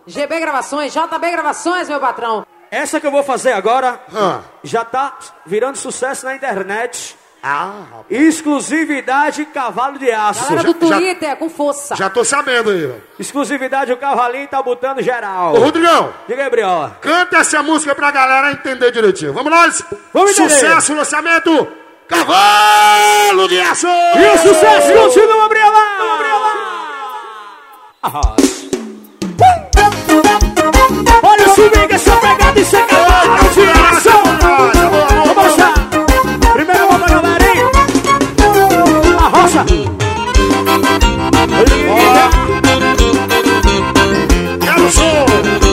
GB Gravações, JB Gravações, meu patrão. Essa que eu vou fazer agora já tá virando sucesso na internet. Exclusividade Cavalo de Aço. Galera do Twitter, com força. Já tô sabendo aí, velho. Exclusividade, o cavalinho tá botando geral. Ô, Rodrigão. Diga aí, Briola. Canta essa música pra galera entender direitinho. Vamos nós. Vamos entender. Sucesso, lançamento. Cavalo de Aço. E o sucesso continua, Briola. Olha o swing, essa pegada e essa cavalo de aço. Vamos mostrar. Primeiro vamos pra galera, hein? A roça. Quero som.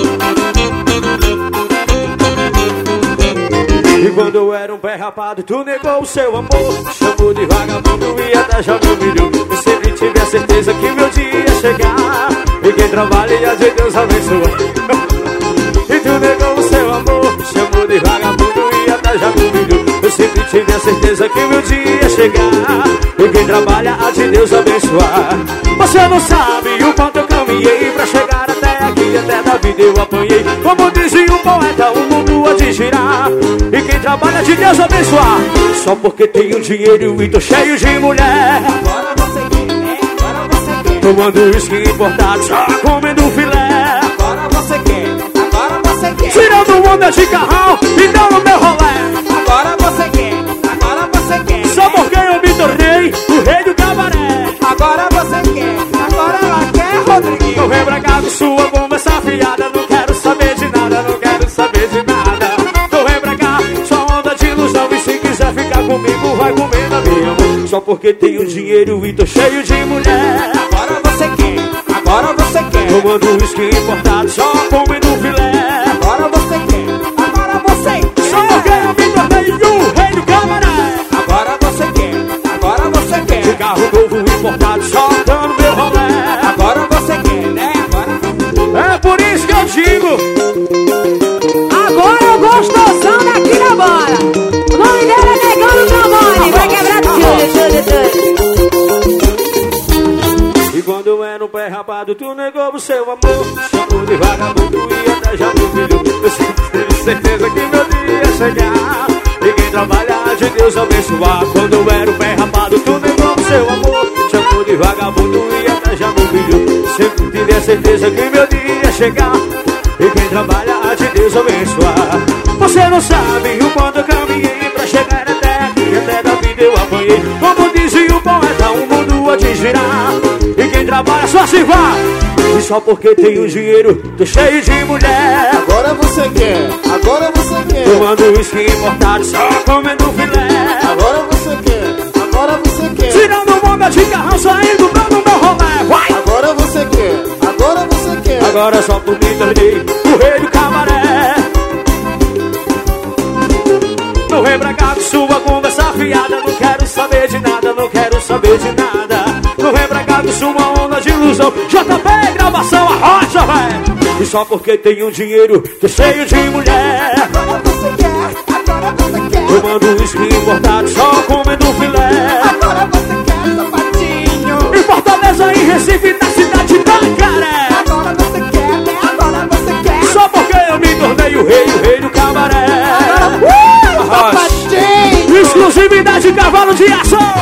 E quando eu era um pé rapado, tu negou o seu amor. Chamou de vagabundo e até já me humilhou. Eu sempre tive a certeza que meu dia ia chegar. E quem trabalha e de Deus abençoa. E tu negou o seu amor. Chamou de vagabundo e até já me humilhou. Eu sempre tive a certeza que meu dia ia chegar. E quem trabalha a de Deus abençoar. Você não sabe o quanto eu caminhei pra chegar até aqui. Até da vida eu apanhei. Como dizia o poeta, o mundo há de girar. E quem trabalha de Deus abençoar. Só porque tenho dinheiro e tô cheio de mulher. Agora você quer, agora você quer. Tomando uísque importado, só comendo filé. Agora você quer, agora você quer. Tirando onda de carrão e dando meu rolé. Agora você quer, agora você quer. Só porque eu me tornei o rei do cabaré. Agora você quer, agora ela quer, Rodriguinho. Não vem pra cá com sua conversa fiada. Não quero saber de nada, não quero saber de nada. Não vem pra cá, só onda de ilusão. E se quiser ficar comigo, vai comer na minha mão. Só porque tenho dinheiro e tô cheio de mulher. Agora você quer, agora você quer. Tomando uísque importado, só comendo filé. Agora você quer, agora você quer. Só porque eu me tornei o rei do cabaré. Agora você quer, agora você quer. De carro novo importado, só dando meu rolé. Agora você quer, né? Agora... É por isso que eu digo. Agora eu gostosão daqui da bora. O nome dela é Negão no trombone. Vai quebrar tudo. E quando eu era um pé rapado, tu negou o seu amor. Chamou de vagabundo e até já me humilhou. Eu sempre tive certeza que meu dia ia chegar. E quem trabalha de Deus abençoar. Quando eu era um pé rapado, tu negou o seu amor. Chamou de vagabundo e até já me humilhou. Sempre tive a certeza que meu dia ia chegar. E quem trabalha de Deus abençoar. Você não sabe o quanto eu caminhei pra chegar até aqui. Até da vida eu apanhei. Como dizia o poeta, o mundo há de girar. E quem trabalha só se vá. E só porque tenho dinheiro, tô cheio de mulher. Agora você quer, agora você quer. Tomando uísque importado, só comendo filé. Agora você quer, agora você quer. Tirando onda de carrão, saindo dando meu rolé. Vai! Agora você quer, agora você quer. Agora só por me tornei o rei do cabaré. Não vem pra cá com sua conversa fiada. Não quero saber de nada, não quero saber de nada. Não vem pra cá com sua onda de ilusão. JP, gravação, a rocha, véi. E só porque tenho dinheiro, tô cheio de mulher. Agora você quer, agora você quer. Tomando uísque importado, só comendo filé. Agora você quer, sapatinho. Em Fortaleza, em Recife, na cidade da Caré. Agora você quer, né? Agora você quer. Só porque eu me tornei o rei do cabaré. Sapatinho. Exclusividade Cavalo de Aço.